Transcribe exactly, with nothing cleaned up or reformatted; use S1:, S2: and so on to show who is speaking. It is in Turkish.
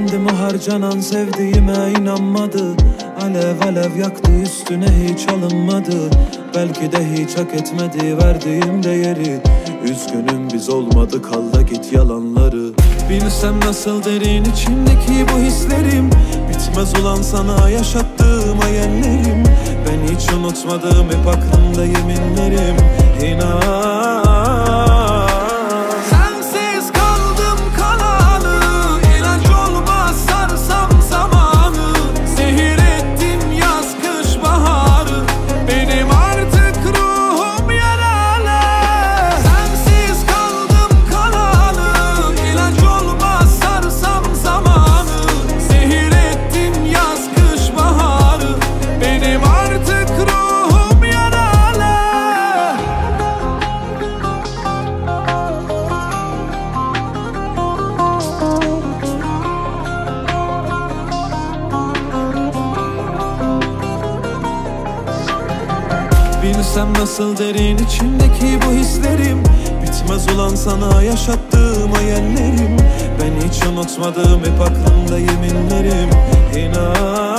S1: kendimi harcanan sevdiğime inanmadı. Alev alev yaktı üstüne hiç alınmadı. Belki de hiç hak etmedi verdiğim değeri. Üzgünüm biz olmadı, kal da git yalanları. Bilsem nasıl derin içimdeki bu hislerim. Bitmez olan sana yaşattığım hayallerim. Ben hiç unutmadım, hep aklımda yeminlerim. İnan bilsem nasıl derin içimdeki bu hislerim. Bitmez olan sana yaşattığım hayallerim. Ben hiç unutmadım, hep aklımda yeminlerim. İnan